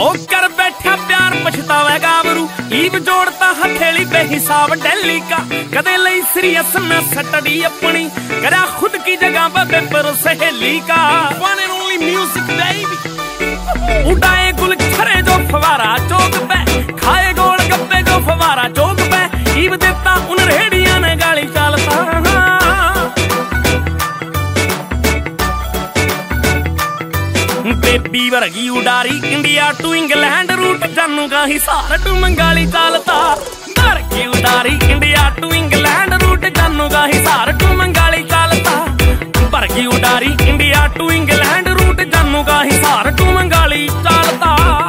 ओ कर बैठा प्यार पछतावे गाबरू ईब जोड़ता हथेली बेहिसाब दिल्ली का कदे लई सीरियस न सटड़ी अपनी करा खुद की जगह पे पर सहेली का one and only music baby उड़ाए गुल खरे जो फवारा चौक पे खाए गोल गप्पे जो फवारा चौक पे ईब देता उन रेडिया ने गाली चालता बेबी वर्गी उडारी इंडिया टू इंग्लैंड रूट जानू का हिसार टू मंगाली चालता वर्गी उडारी इंडिया टू इंग्लैंड रूट जानू का हिसार टू मंगाली चालता वर्गी उडारी इंडिया टू इंग्लैंड रूट जानू का हिसार टू मंगाली चालता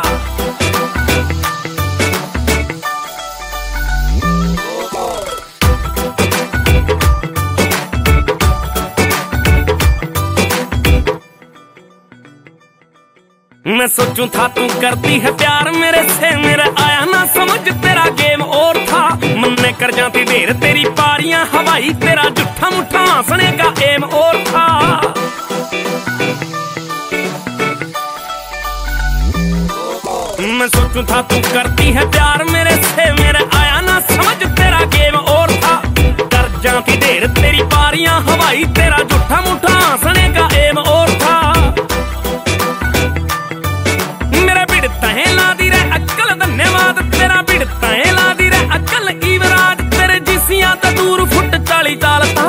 मैं सोचूं था तू करती है प्यार मेरे से मेरा आया ना समझ तेरा गेम और था मन में कर जाती ढेर तेरी पारियां हवाई तेरा जुठा मुठा हंसने का एम और था मैं सोचूं था तू करती है प्यार मेरे से मेरा आया ना समझ तेरा गेम और था कर जाती ढेर तेरी पारियां हवाई तेरा जुठा मुठा हंसने का एम और था धन्यवाद तेरा भिड़ता है लादी रे अकल ईवराज तेरे जिसियां तो दूर फुट चाली चालता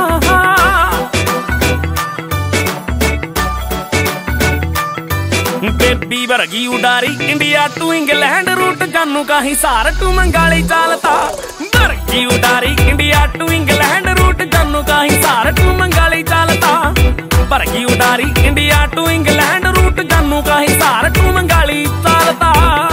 बेबी वर्गी उडारी इंडिया टू इंग्लैंड रूट जानू का हिसार टू मंगाली चालता वर्गी उडारी इंडिया टू इंग्लैंड रूट जानू का हिसार टू मंगाली चालता वर्गी उडारी इंडिया टू इंग्लैंड रूट जानू का हिसार टू मंगाली चालता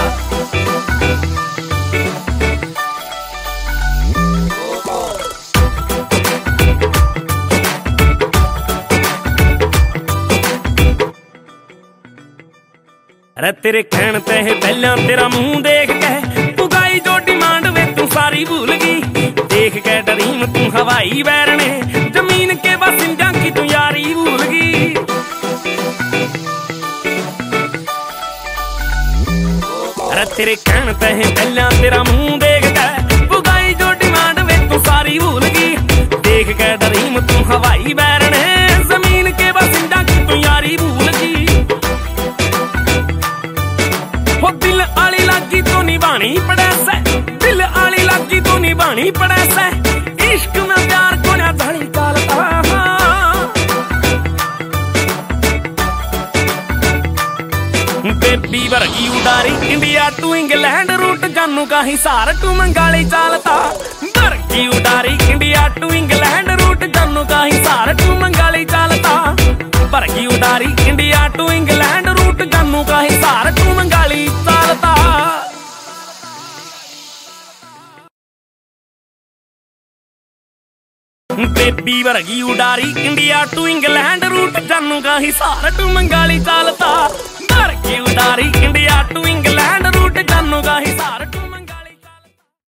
अरे तेरे कहण ते है पहला तेरा मुंह देख के पुगाई जो डिमांड वे तू सारी भूल गई देख के ड्रीम तू हवाई बैरने जमीन के बासिंदा की तू यारी भूल गई अरे तेरे कहण ते है पहला तेरा मुंह देख के पुगाई जो डिमांड वे तू सारी भूल गई देख के ड्रीम तू हवाई बैरने जमीन के बासिंदा की तू यारी भूल गई दिल आली लागी तो निभानी पड़े से दिल आली लागी तो निभानी पड़े से इश्क में प्यार को ना धड़ी चालता बेबी वर्गी उडारी इंडिया टू इंग्लैंड रूट जानू का हिसार टू मंगाली चालता वर्गी उडारी इंडिया टू इंग्लैंड रूट जानू का हिसार टू मंगाली चालता वर्गी उडारी इंडिया टू इंग्लैंड रूट जानू का हिसार टू मंगाली चालता बेबी वर्गी उडारी इंडिया टू इंग्लैंड रूट जानू का हिसार टू मंगाली चालता वर्गी उडारी इंडिया टू इंग्लैंड रूट जानू का हिसार टू